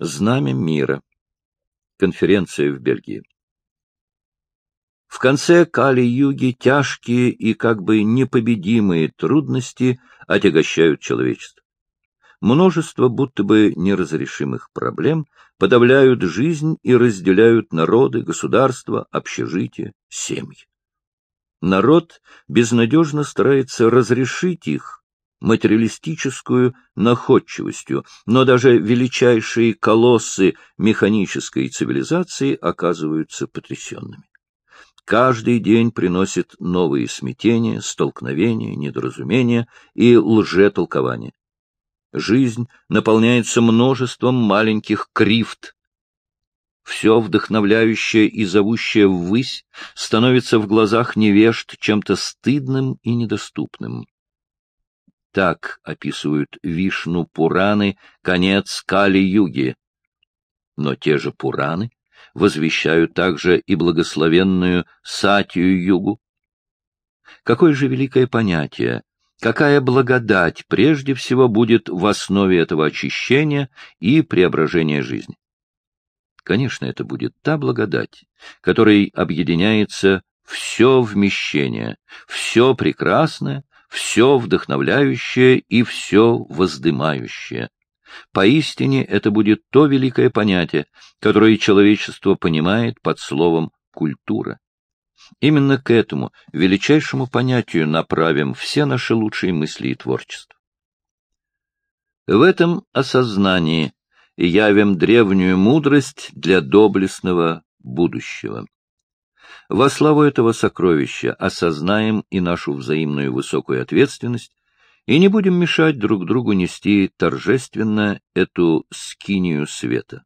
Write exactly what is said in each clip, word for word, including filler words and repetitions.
Знамя мира. Конференция в Бельгии. В конце Кали-юги тяжкие и как бы непобедимые трудности отягощают человечество. Множество будто бы неразрешимых проблем подавляют жизнь и разделяют народы, государства, общежития, семьи. Народ безнадежно старается разрешить их материалистическую находчивостью, но даже величайшие колоссы механической цивилизации оказываются потрясенными. Каждый день приносит новые смятения, столкновения, недоразумения и лжетолкования. Жизнь наполняется множеством маленьких крифт. Все вдохновляющее и зовущее ввысь становится в глазах невежд чем-то стыдным и недоступным. Так описывают Вишну-Пураны конец Кали-юги. Но те же Пураны возвещают также и благословенную Сатью-югу. Какое же великое понятие, какая благодать прежде всего будет в основе этого очищения и преображения жизни? Конечно, это будет та благодать, которой объединяется все вмещение, все прекрасное, все вдохновляющее и все воздымающее. Поистине это будет то великое понятие, которое человечество понимает под словом «культура». Именно к этому величайшему понятию направим все наши лучшие мысли и творчество. В этом осознании явим древнюю мудрость для доблестного будущего. Во славу этого сокровища осознаем и нашу взаимную высокую ответственность, и не будем мешать друг другу нести торжественно эту скинию света.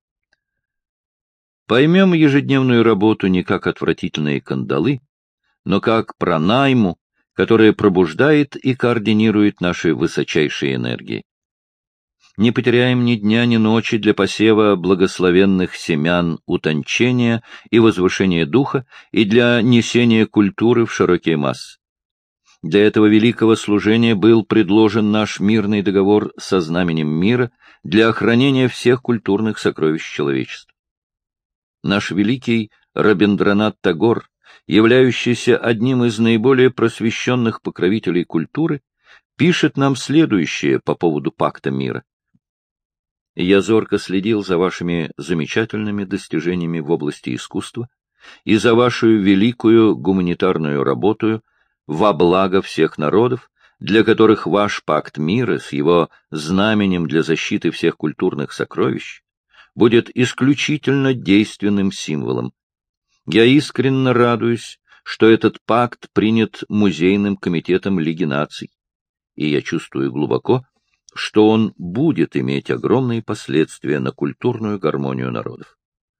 Поймем ежедневную работу не как отвратительные кандалы, но как пранайму, которая пробуждает и координирует наши высочайшие энергии. Не потеряем ни дня, ни ночи для посева благословенных семян утончения и возвышения духа и для несения культуры в широкие массы. Для этого великого служения был предложен наш мирный договор со знаменем мира для охранения всех культурных сокровищ человечества. Наш великий Рабиндранат Тагор, являющийся одним из наиболее просвещенных покровителей культуры, пишет нам следующее по поводу пакта мира. Я зорко следил за вашими замечательными достижениями в области искусства и за вашу великую гуманитарную работу во благо всех народов, для которых ваш пакт мира с его знаменем для защиты всех культурных сокровищ будет исключительно действенным символом. Я искренне радуюсь, что этот пакт принят Музейным комитетом Лиги наций, и я чувствую глубоко, что он будет иметь огромные последствия на культурную гармонию народов.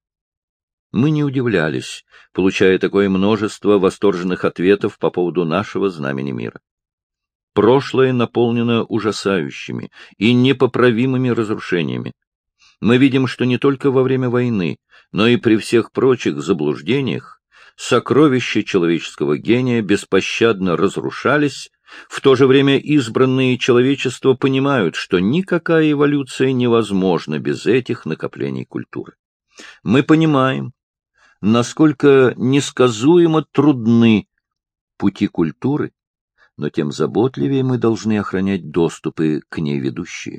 Мы не удивлялись, получая такое множество восторженных ответов по поводу нашего знамени мира. Прошлое наполнено ужасающими и непоправимыми разрушениями. Мы видим, что не только во время войны, но и при всех прочих заблуждениях сокровища человеческого гения беспощадно разрушались. В то же время избранные человечества понимают, что никакая эволюция невозможна без этих накоплений культуры. Мы понимаем, насколько несказуемо трудны пути культуры, но тем заботливее мы должны охранять доступы к ней ведущие.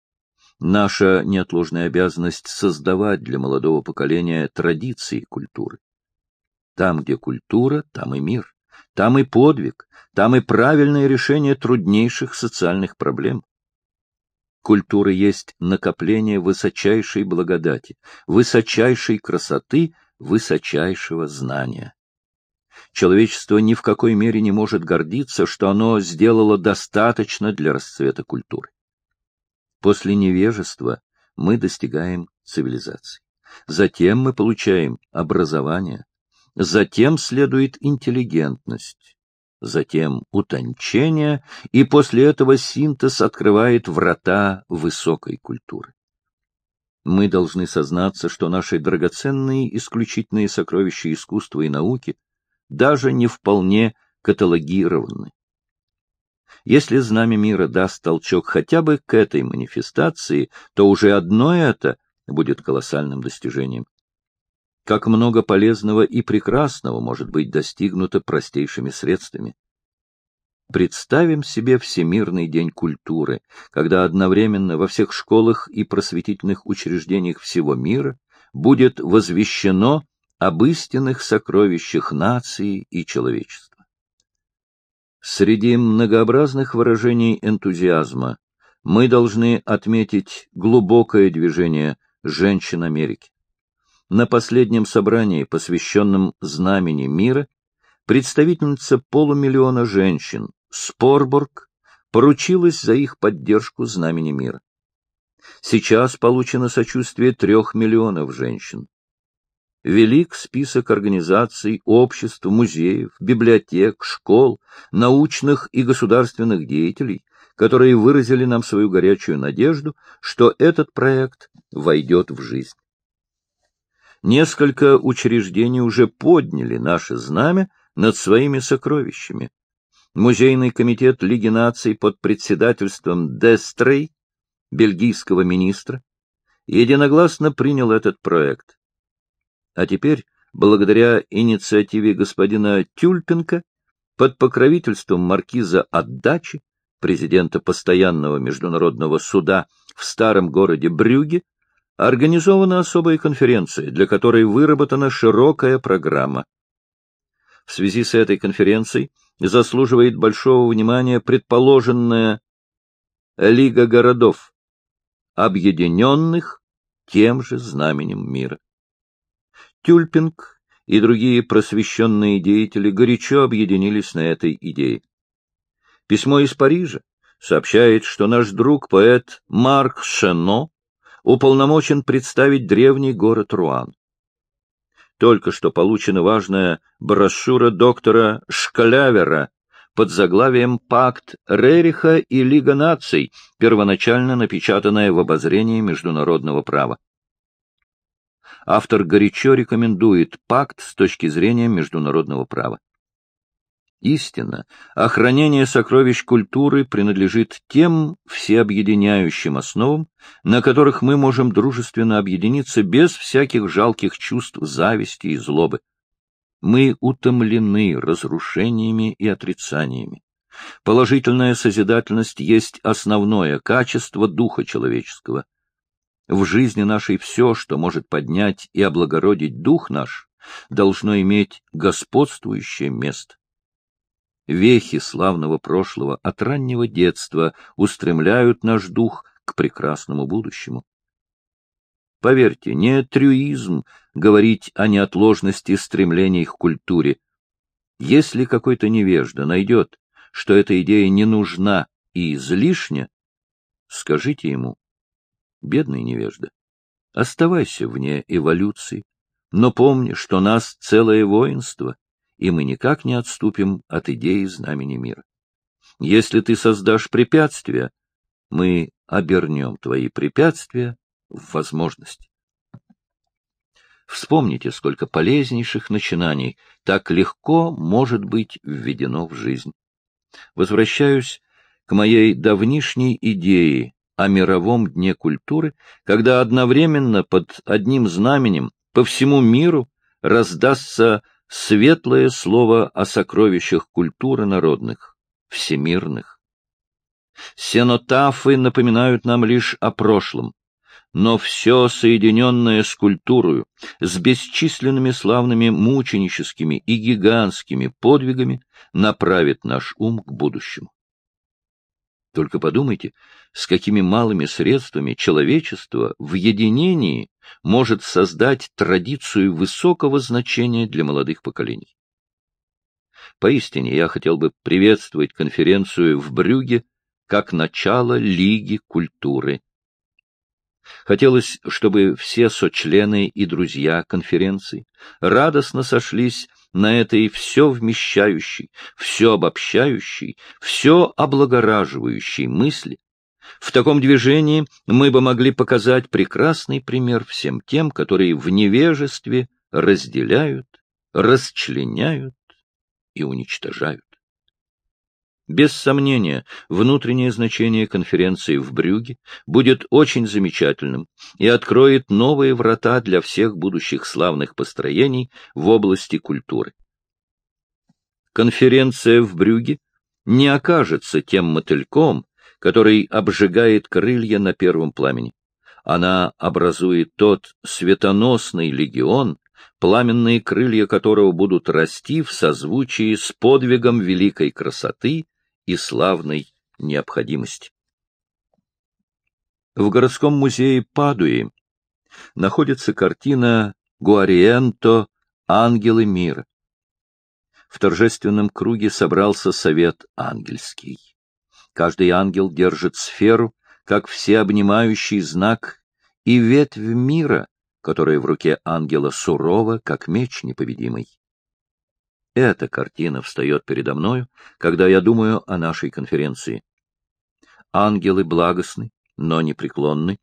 Наша неотложная обязанность — создавать для молодого поколения традиции культуры. Там, где культура, там и мир. Там и подвиг, там и правильное решение труднейших социальных проблем. Культура есть накопление высочайшей благодати, высочайшей красоты, высочайшего знания. Человечество ни в какой мере не может гордиться, что оно сделало достаточно для расцвета культуры. После невежества мы достигаем цивилизации. Затем мы получаем образование. Затем следует интеллигентность, затем утончение, и после этого синтез открывает врата высокой культуры. Мы должны сознаться, что наши драгоценные исключительные сокровища искусства и науки даже не вполне каталогированы. Если знамя мира даст толчок хотя бы к этой манифестации, то уже одно это будет колоссальным достижением. Как много полезного и прекрасного может быть достигнуто простейшими средствами. Представим себе Всемирный день культуры, когда одновременно во всех школах и просветительных учреждениях всего мира будет возвещено об истинных сокровищах нации и человечества. Среди многообразных выражений энтузиазма мы должны отметить глубокое движение женщин Америки. На последнем собрании, посвященном Знамени мира, представительница полумиллиона женщин Спорборг поручилась за их поддержку Знамени мира. Сейчас получено сочувствие трех миллионов женщин. Велик список организаций, обществ, музеев, библиотек, школ, научных и государственных деятелей, которые выразили нам свою горячую надежду, что этот проект войдет в жизнь. Несколько учреждений уже подняли наше знамя над своими сокровищами. Музейный комитет Лиги наций под председательством Дестрей, бельгийского министра, единогласно принял этот проект. А теперь, благодаря инициативе господина Тюльпенко, под покровительством маркиза Отдачи, президента постоянного международного суда в старом городе Брюгге, организована особая конференция, для которой выработана широкая программа. В связи с этой конференцией заслуживает большого внимания предположенная Лига городов, объединенных тем же знаменем мира. Тюльпинг и другие просвещенные деятели горячо объединились на этой идее. Письмо из Парижа сообщает, что наш друг-поэт Марк Шено уполномочен представить древний город Руан. Только что получена важная брошюра доктора Шклявера под заглавием «Пакт Рериха и Лига наций», первоначально напечатанная в обозрении международного права. Автор горячо рекомендует пакт с точки зрения международного права. Истинно, охранение сокровищ культуры принадлежит тем всеобъединяющим основам, на которых мы можем дружественно объединиться без всяких жалких чувств зависти и злобы. Мы утомлены разрушениями и отрицаниями. Положительная созидательность есть основное качество духа человеческого. В жизни нашей все, что может поднять и облагородить дух наш, должно иметь господствующее место. Вехи славного прошлого от раннего детства устремляют наш дух к прекрасному будущему. Поверьте, не трюизм говорить о неотложности стремлений к культуре. Если какой-то невежда найдет, что эта идея не нужна и излишня, скажите ему: бедный невежда, оставайся вне эволюции, но помни, что нас целое воинство, и мы никак не отступим от идеи знамени мира. Если ты создашь препятствия, мы обернем твои препятствия в возможности. Вспомните, сколько полезнейших начинаний так легко может быть введено в жизнь. Возвращаюсь к моей давнишней идее о мировом дне культуры, когда одновременно под одним знаменем по всему миру раздастся светлое слово о сокровищах культуры народных, всемирных. Сенотафы напоминают нам лишь о прошлом, но все соединенное с культурою, с бесчисленными славными мученическими и гигантскими подвигами, направит наш ум к будущему. Только подумайте, с какими малыми средствами человечество в единении может создать традицию высокого значения для молодых поколений. Поистине, я хотел бы приветствовать конференцию в Брюгге как начало Лиги культуры. Хотелось, чтобы все сочлены и друзья конференции радостно сошлись на этой все вмещающей, все обобщающей, все облагораживающей мысли. В таком движении мы бы могли показать прекрасный пример всем тем, которые в невежестве разделяют, расчленяют и уничтожают. Без сомнения, внутреннее значение конференции в Брюгге будет очень замечательным и откроет новые врата для всех будущих славных построений в области культуры. Конференция в Брюгге не окажется тем мотыльком, который обжигает крылья на первом пламени. Она образует тот светоносный легион, пламенные крылья которого будут расти в созвучии с подвигом великой красоты и славной необходимости. В городском музее Падуи находится картина Гуариенто «Ангелы мира». В торжественном круге собрался совет ангельский. Каждый ангел держит сферу, как всеобнимающий знак, и ветвь мира, которая в руке ангела сурова, как меч непобедимый. Эта картина встает передо мною, когда я думаю о нашей конференции. Ангелы благостны, но непреклонны.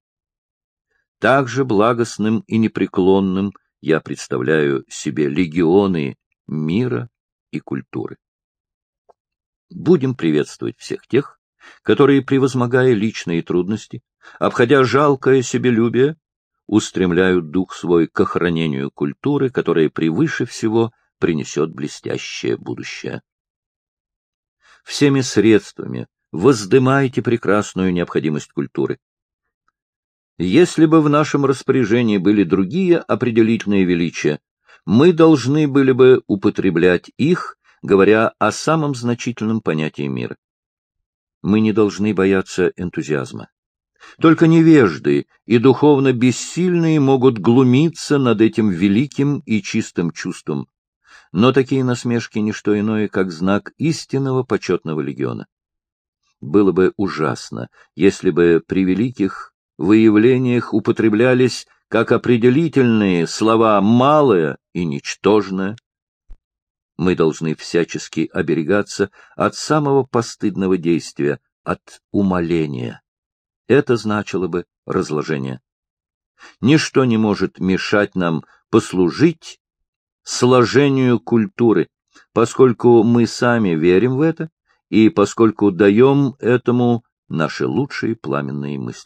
Также благостным и непреклонным я представляю себе легионы мира и культуры. Будем приветствовать всех тех, которые, превозмогая личные трудности, обходя жалкое себелюбие, устремляют дух свой к охранению культуры, которая превыше всего принесет блестящее будущее. Всеми средствами воздымайте прекрасную необходимость культуры. Если бы в нашем распоряжении были другие определительные величия, мы должны были бы употреблять их, говоря о самом значительном понятии мира. Мы не должны бояться энтузиазма. Только невежды и духовно бессильные могут глумиться над этим великим и чистым чувством, но такие насмешки — не что иное, как знак истинного почетного легиона. Было бы ужасно, если бы при великих выявлениях употреблялись как определительные слова «малое» и «ничтожное». Мы должны всячески оберегаться от самого постыдного действия, от умаления. Это значило бы разложение. Ничто не может мешать нам послужить сложению культуры, поскольку мы сами верим в это и поскольку даем этому наши лучшие пламенные мысли.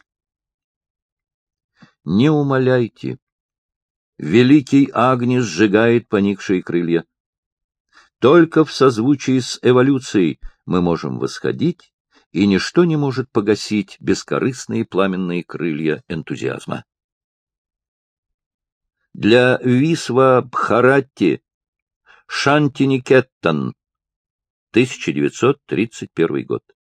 Не умаляйте. Великий Агни сжигает поникшие крылья. Только в созвучии с эволюцией мы можем восходить, и ничто не может погасить бескорыстные пламенные крылья энтузиазма. Для Висва Бхаратти Шантиникеттан, тысяча девятьсот тридцать первый год.